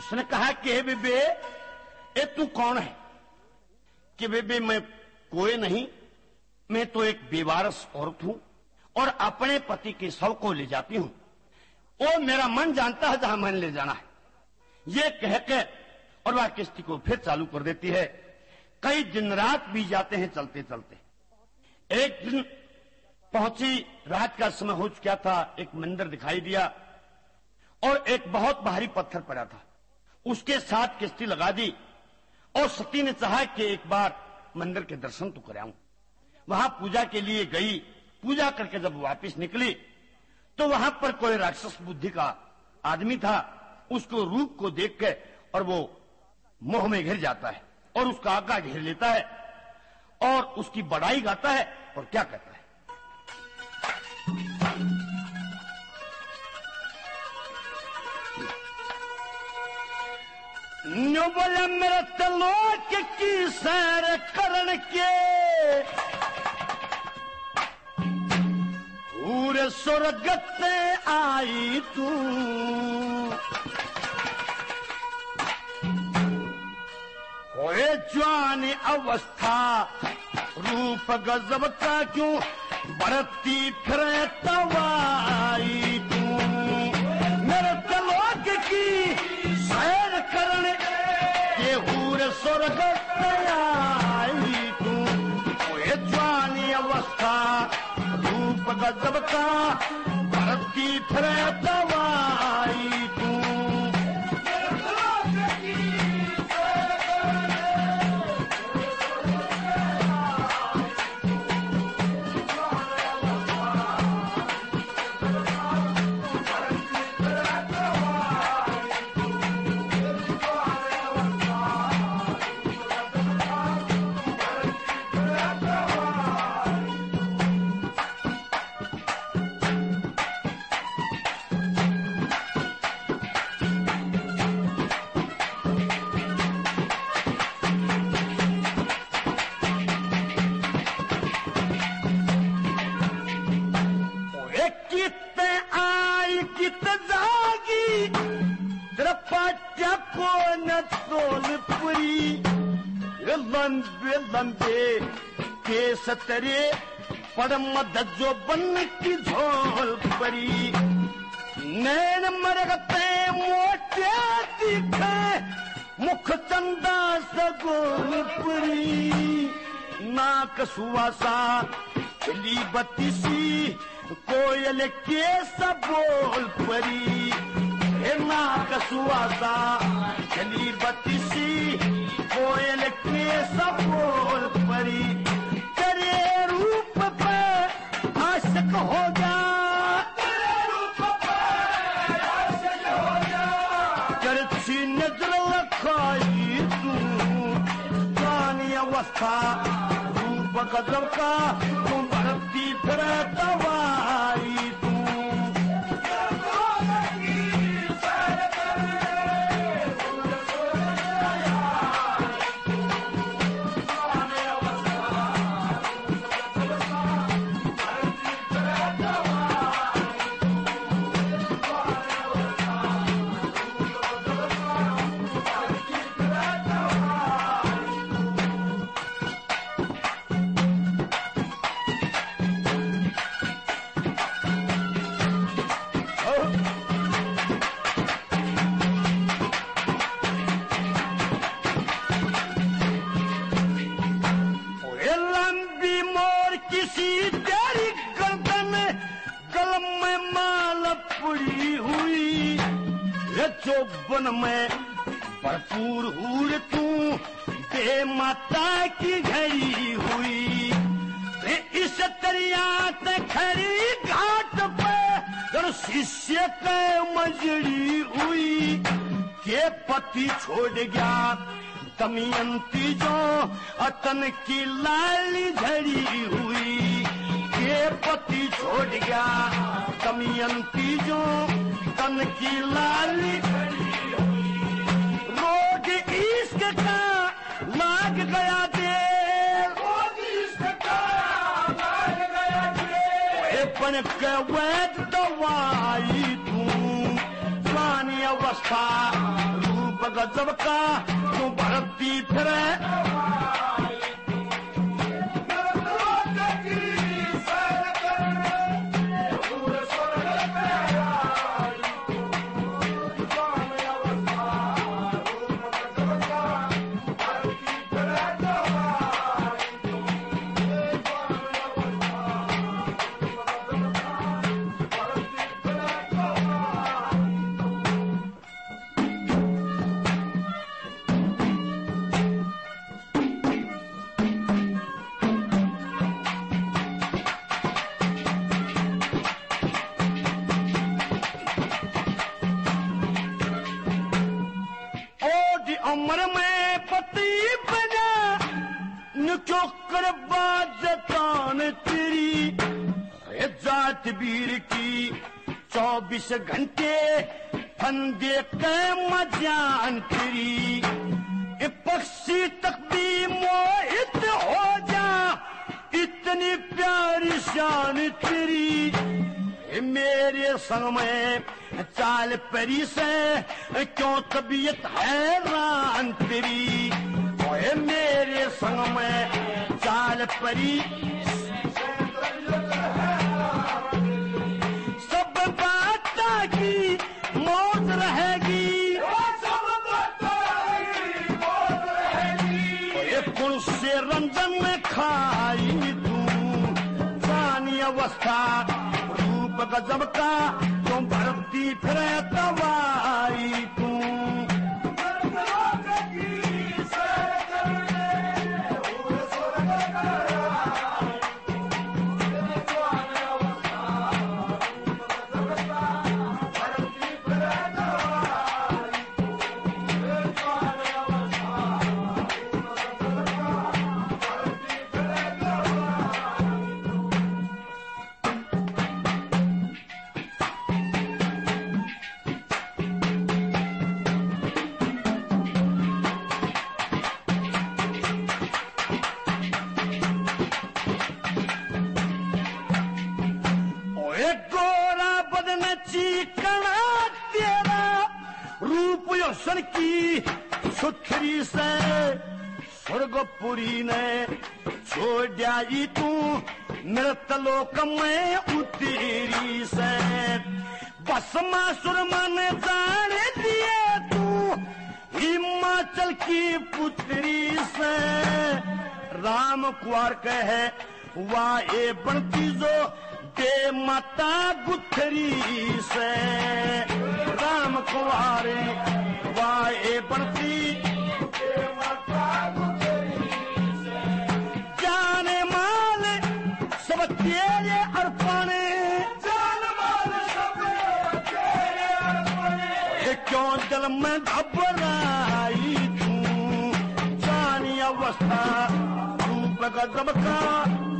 उसने कहा कि हे बेबे, ए तू कौन है? कि बेबे मैं कोई नहीं, मैं तो एक बेवारस औरत हूं और अपने पति के शव को ले जाती हूं। वो मेरा मन जानता है जहां मैंने ले जाना है। ये कह के और वह किश्ती को फिर चालू कर देती है। कई दिन रात बीत जाते हैं चलते चलते। एक दिन पहुंची, रात का समय हो चुका था, एक मंदिर दिखाई दिया और एक बहुत भारी पत्थर पड़ा था। उसके साथ किश्ती लगा दी और सती ने चाहा कि एक बार मंदिर के दर्शन तो कराऊं। वहां पूजा के लिए गई। पूजा करके जब वापस निकली तो वहां पर कोई राक्षस बुद्धि का आदमी था। उसको रूप को देख के और वो मोह में घिर जाता है और उसका आगा घेर लेता है और उसकी बड़ाई गाता है और क्या कहता है, न्यू बोले मेरे तलोक की सैर करण के पूरे स्वर्ग से आई तू। होए जवान अवस्था रूप गजब का क्यों बढ़ती फिरे तवाई तू। मेरे तलोक की सैर करने के पूरे स्वर्ग से आई तू। होए जवानी अवस्था रूप गजब का बढ़ती फिरे तवाई तू। लंबे लंबे केस तेरे पड़ मद जो बन की झोल परी। नैन मरगते मोटे दिखे मुख चंदा सगोल परी। नाक सुवासा खिली बत्तीसी कोयल के सबोल परी। नाक सुवासा खिली बत्तीसी कोयल के सबोल परी। तेरे रूप पे आशिक हो जा, तेरे रूप पे आशिक हो जा। चरछी नजर लखाई तू जानी अवस्था रूप गजब का तुम बढ़ती फिर तवाई तू। चौबन में भरपूर हूर तू दे माता की घड़ी हुई। इस दरिया से खड़ी घाट पे शिष्य के मजड़ी हुई। के पति छोड़ गया दमयंती जो अतन की लाली झड़ी हुई। के पति छोड़ गया दमयंती जो तन की लाली झड़ी हुई। रोग इश्क का लाग गया दे, रोग इश्क का लाग गया दे। बन के वैद दवाई तू जवानी अवस्था रूप रूप गजब का तू भरती फिरे उम्र में पति बना चोकर बाजतान तेरी जात वीर की 24 घंटे फंदे के मजान तेरी पक्षी तक भी मोहित हो जा इतनी प्यारी शान तेरी मेरे संग में चाल परी से क्यों तबीयत हैरान तेरी ओए मेरे संग में चाल परी सब बात की मौज रहेगी ओए कुल से रंजन में खाई तू जानी अवस्था गजब का तुम भरती फिरे तवाई तू सन की सुथरी से स्वर्गपुरी ने छोड़ जाई तू मृतलोक में उतरी से बस मासुर मन जान दिए तू हिमाचल की पुत्री से राम कुआर कहे वाए बनती जो दे माता गुथरी से राम कुआरे वाए बनती जाने माल सब तेरे अर्पण क्यों दिल में घबराई तू जानी अवस्था रूप गजब का